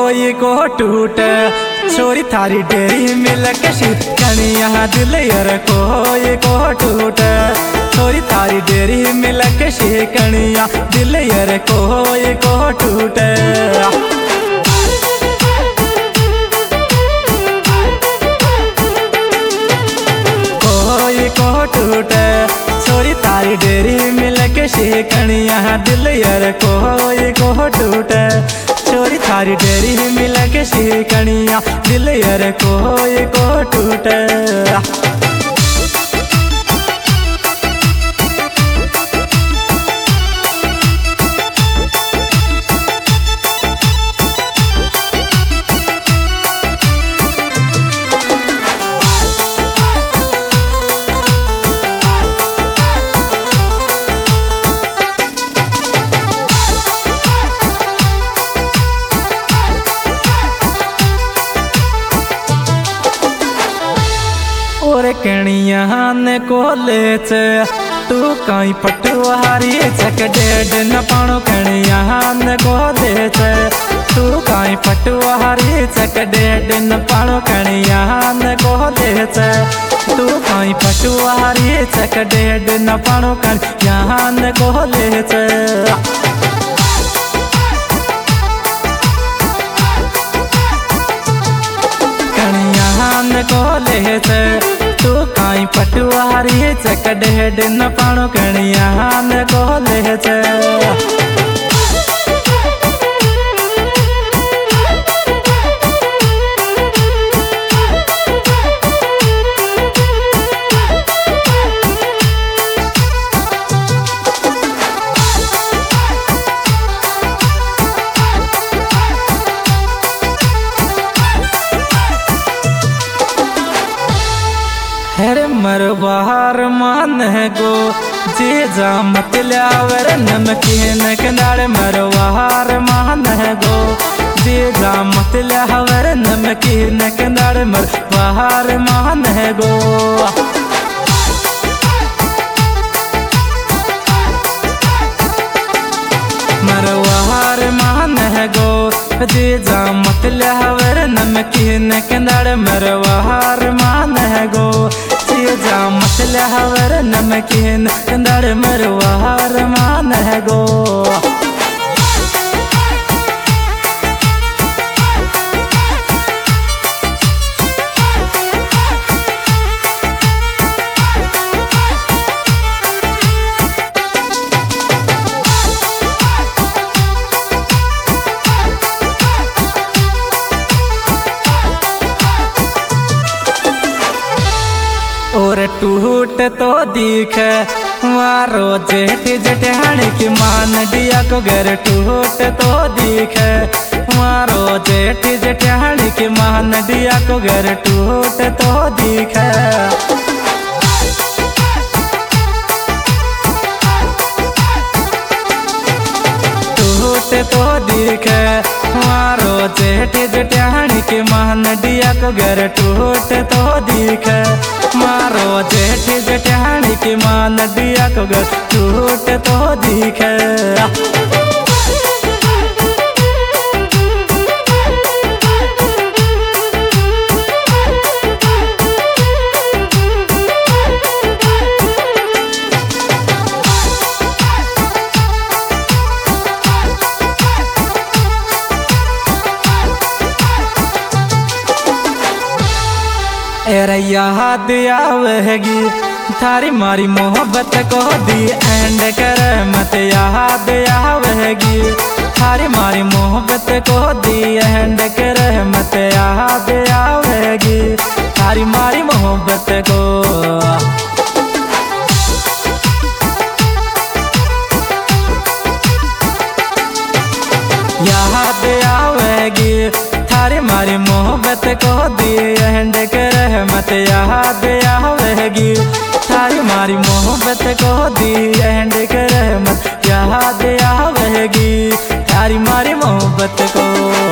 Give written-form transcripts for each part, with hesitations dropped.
कोई को टूटे छोरी थारी डेरी मिल कशी कणिया दिल यार कोई को टूटे छोरी थारी डेरी मिल कशी कणिया दिल यार कोई को टूटे को टूटे छोरी तारी डेरी मिल के शिकणिया दिल यार कोई को टूटे छोरी थारी डेरी मिल के शिकणिया दिल यार कोई को टूटे और कणिया ने कोले तू कहीं पटवारी चक डेड न पाणो कणिया ने कोले तू कहीं पटवारी चक डेड न पाणो कणिया ने कोले तू कहीं पटवारी चक डेड न पाणो कणिया ने कोले कोले तू काई पटवारी चक डेड न पाणो कणिया न कोले हरे मरवार मान गो जे जा मत ल्यावर नमकीन कनाड़ मरवार मान गो जे जा मत ल्यावर नमकीन कनाड़ मरवार मान गो मरवार मान गो जे जा मत ल्यावर नमकीन कनाड़ मरवार मान गो जा मत ल्यावर नमकीन कंदड़ मरवार मान गो और टूट तो दिख मारो जेठ जेठानी की मान दिया को घर टूट तो दिख मारो जेठ जेठानी की मान दिया को घर टूट तो दिख टूट तो दिख मारो जेठ जेठानी की मान दिया को घर टूट तो दिख मारो जेठ जेठानी की मान दिया को घर टूट तो दिख एरा याद आवेगी थारी मारी मोहब्बत को दी एंड कर मत याद आवेगी थारी मारी मोहब्बत को दी एंड कर मत याद आवेगी थारी मारी मोहब्बत को याद आवेगी थारी मारी मोहब्बत को दी एंड कर मत याद आवेगी थारी मारी मोहब्बत को दी एंड कर मत याद आवेगी थारी मारी मोहब्बत को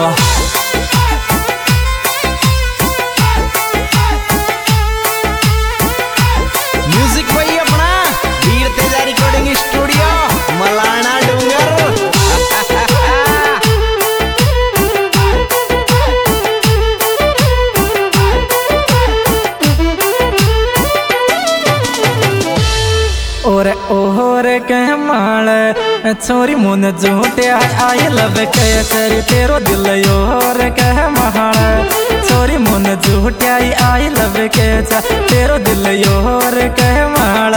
म्यूजिक भाई अपना वीर तेजा रिकॉर्डिंग स्टूडियो मलाना डूंगर ओहर कह माल छोरी मुन झूठे आई लव के तेरी तेरो दिल ओहर कह माल छोरी मुन झूठे आई लव के तेरो दिल ओहर कह माल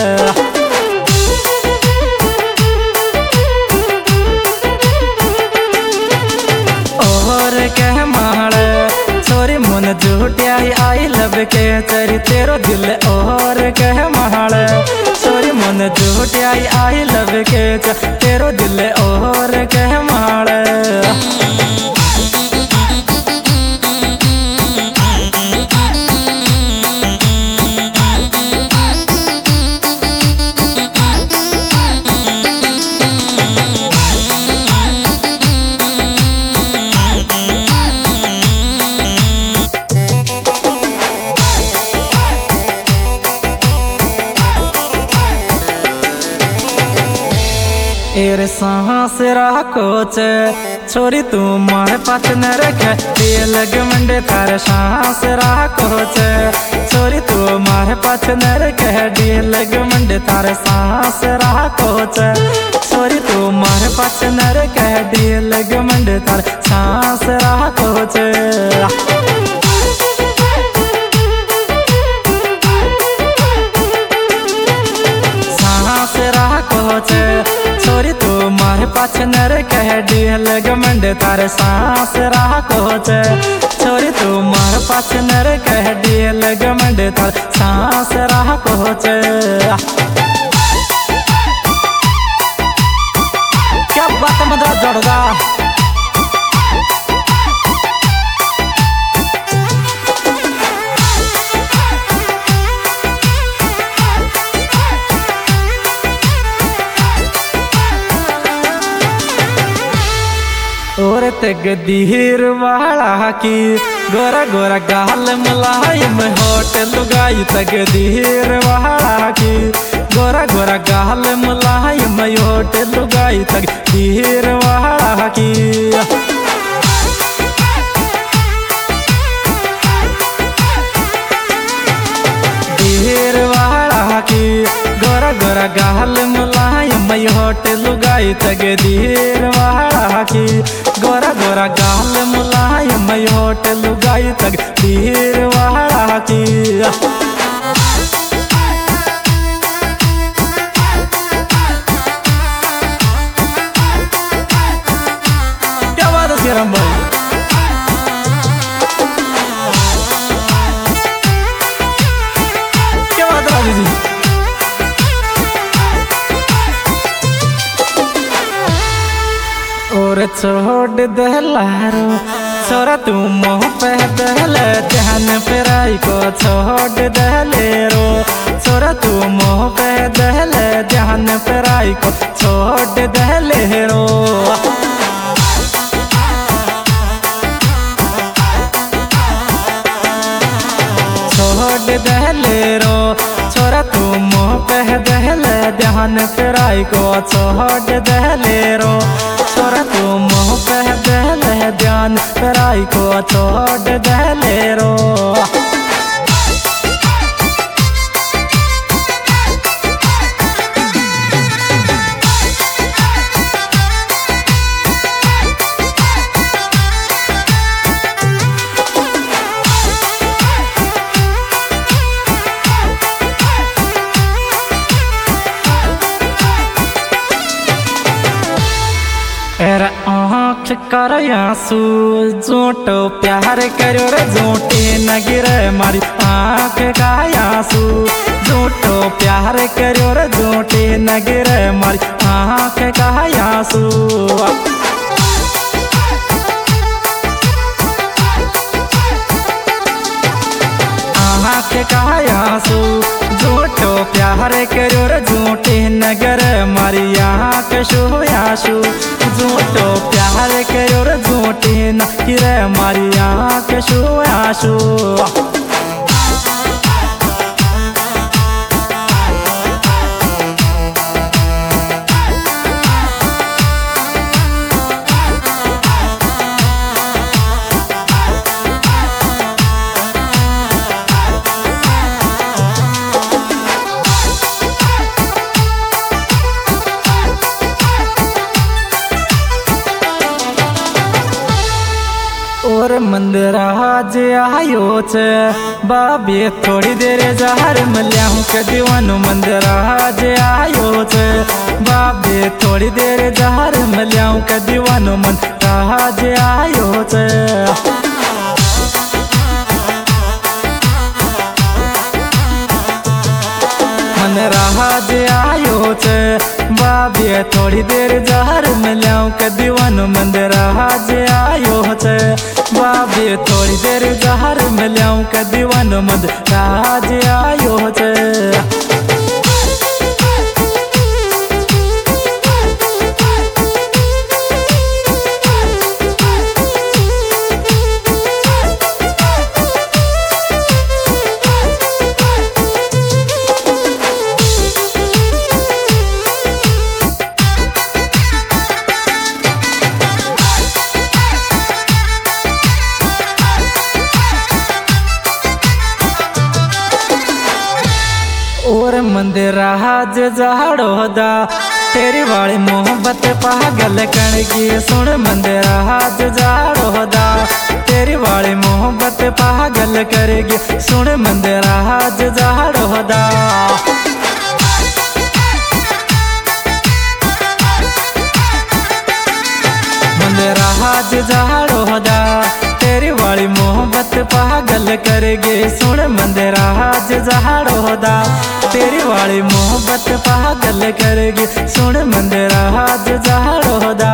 कह माल छोरी मुन झूठे आई लव के तेरी तेरो दिल और कह माल छोरी मुन झूठे आई लव के तेरो दिल और कह माल एरे सांस राखो चे छोरी तू मारे पास न रखे दिए लग मंडे थारे सांस राखो चे छोरी तू मारे पास न रखे दिए लग मंडे थारे सांस राखो चे छोरी तू मारे पास न रखे दिए लग मंडे थारे सांस राखो चे सांस राखो चे छोरी तू मारे पाछ नर कह दिए लग मंडे तारे सांस राखो चे छोरी तू मारे पाछ नर कह दिए लग मंडे तारे सांस राखो चे क्या बात है मदरा जोड़गा और तकदीर वाला की गोरा गोरा गाल मुलायम होट लुगाई तकदीर वाला की गोरा गोरा गाल मुलायम होट लुगाई तकदीर वाला की दीर वाला की गोरा गोरा गाल मुलायम होट लुगाई तकदीर वाला की गोरा गोरा गाल मुलायम होट लुगाई तकदीर वाला की क्या बात है सीरम भाई क्या बात है राजू जी और छोड़ दहलारो छोरा तू मोह पे दहल ध्यान फेराई को छोड़ दहले रो छोरा तू मोह पे दहल ध्यान फेराई को छोड़ दहले रो छोड़ दहले रो छोरा तू मोह पे दहल ध्यान फेराई को छोड़ दहले रो छोरा तू मोह पे दहले ध्यान फेराई को छोड़ दहले रो एरा आँख कर आंसू जोटो प्यार करो रे जोटे नगिर मारी आँख का आंसू जोटो प्यार करो रे जोटे नगिर मारी आँख का आंसू आँख का आंसू जोटो प्यार करो रे जोटे नगर मारी आँख शो आंसू जोटो प्यार करो रे जोटे नगर मारी आँख शो आंसू मंदिर आज आयो छे बाबे थोड़ी देर जहर मिल्याऊं के दीवानो मंदिर आज आयो छे बाबे थोड़ी देर जहर मिल्याऊं के दीवानो मंदिर आज आयो छे। राज आयो छे बाबे थोड़ी देर जहर मिल्याऊं के दीवानो मंदिर आज आयो छे बाबे थोड़ी देर जहर मिल्याऊं के दीवानो मंदिर आज आयो छे। और मंदिर आज जाड़ो दा तेरी वाली मोहब्बत पागल कणगी सुन मंदिर आज जाड़ो दा तेरी वाली मोहब्बत पागल करेगी सुन मंदिर आज जाड़ो दा। मंदिर आज जाड़ो दा तेरी वाली मोहब्बत पागल करेगी सुन मंदिर आज जाड़ो दा तेरी वाली मोहब्बत पागल करेगी सुन मंदिर आज जाड़ो दा।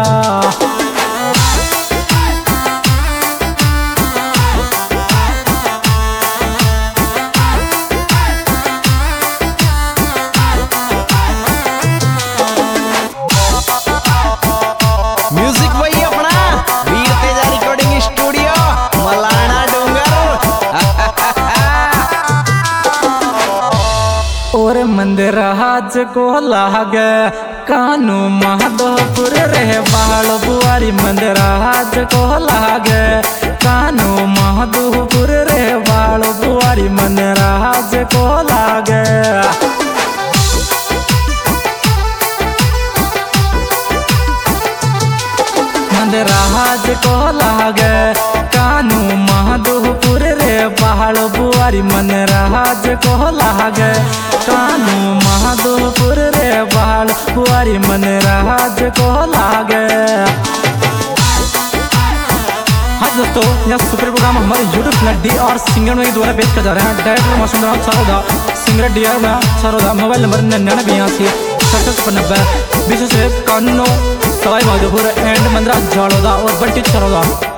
म्यूजिक वही अपना वीर तेजा रिकॉर्डिंग स्टूडियो मलाना डोंगर। और मंदिर आज को लागे कानू माधोपुर रहे बाल बुआरी मंदिर आज को लागे कानू माधोपुर रहे बाल बुआरी मंदिर आज को लागे। मंदिर आज को लागे कानू माधोपुर रे पहाड़ बुआरी मंदिर आज को लागे कानू माधोपुर रे पहाड़ बुआरी मंदिर आज को लागे। हाँ दोस्तों, यह सुपर प्रोग्राम हमारे YouTube channel D R singer में द्वारा पेश किया जा रहा है। डायरेक्टर मौसम सरोदा सिंगर डी आर में सरोदा मोबाइल नंबर 9982 20 से 91 सवाई माधोपुर एंड मंदिर जाड़ोदा और बंटी सरोदा।